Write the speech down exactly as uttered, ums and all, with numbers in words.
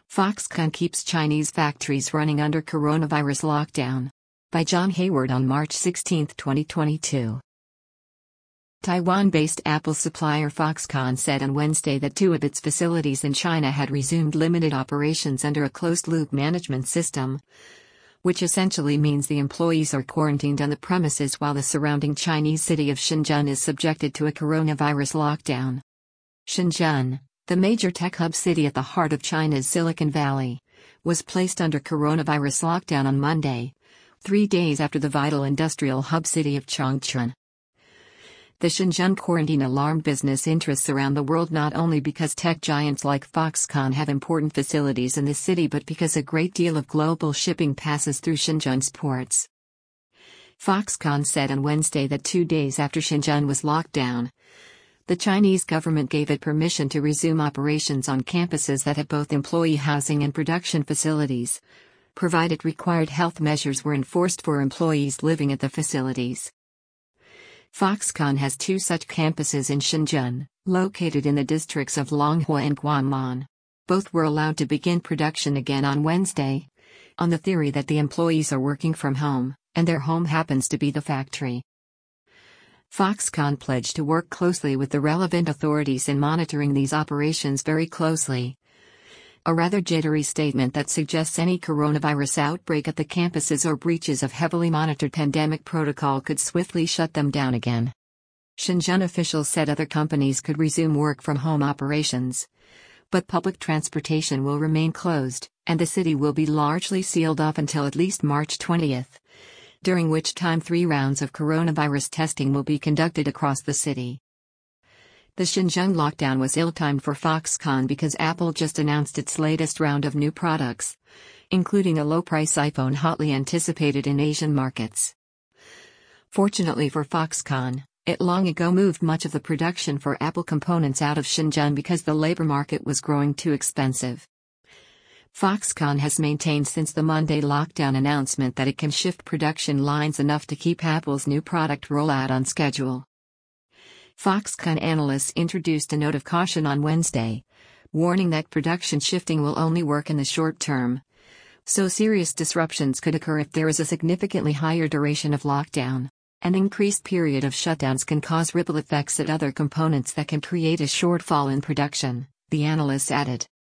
Foxconn keeps Chinese factories running under coronavirus lockdown. By John Hayward on March sixteenth, twenty twenty-two. Taiwan-based Apple supplier Foxconn said on Wednesday that two of its facilities in China had resumed limited operations under a closed-loop management system, which essentially means the employees are quarantined on the premises while the surrounding Chinese city of Shenzhen is subjected to a coronavirus lockdown. Shenzhen, the major tech hub city at the heart of China's Silicon Valley, was placed under coronavirus lockdown on Monday, three days after the vital industrial hub city of Chongqing. The Shenzhen quarantine alarmed business interests around the world not only because tech giants like Foxconn have important facilities in the city but because a great deal of global shipping passes through Shenzhen's ports. Foxconn said on Wednesday that two days after Shenzhen was locked down, the Chinese government gave it permission to resume operations on campuses that have both employee housing and production facilities, provided required health measures were enforced for employees living at the facilities. Foxconn has two such campuses in Shenzhen, located in the districts of Longhua and Guanlan. Both were allowed to begin production again on Wednesday, on the theory that the employees are working from home, and their home happens to be the factory. Foxconn pledged to work closely with the relevant authorities in monitoring these operations very closely. A rather jittery statement that suggests any coronavirus outbreak at the campuses or breaches of heavily monitored pandemic protocol could swiftly shut them down again. Shenzhen officials said other companies could resume work from home operations, but public transportation will remain closed, and the city will be largely sealed off until at least March twentieth. During which time three rounds of coronavirus testing will be conducted across the city. The Shenzhen lockdown was ill-timed for Foxconn because Apple just announced its latest round of new products, including a low-price iPhone hotly anticipated in Asian markets. Fortunately for Foxconn, it long ago moved much of the production for Apple components out of Shenzhen because the labor market was growing too expensive. Foxconn has maintained since the Monday lockdown announcement that it can shift production lines enough to keep Apple's new product rollout on schedule. Foxconn analysts introduced a note of caution on Wednesday, warning that production shifting will only work in the short term, so serious disruptions could occur if there is a significantly higher duration of lockdown. An increased period of shutdowns can cause ripple effects at other components that can create a shortfall in production, the analysts added.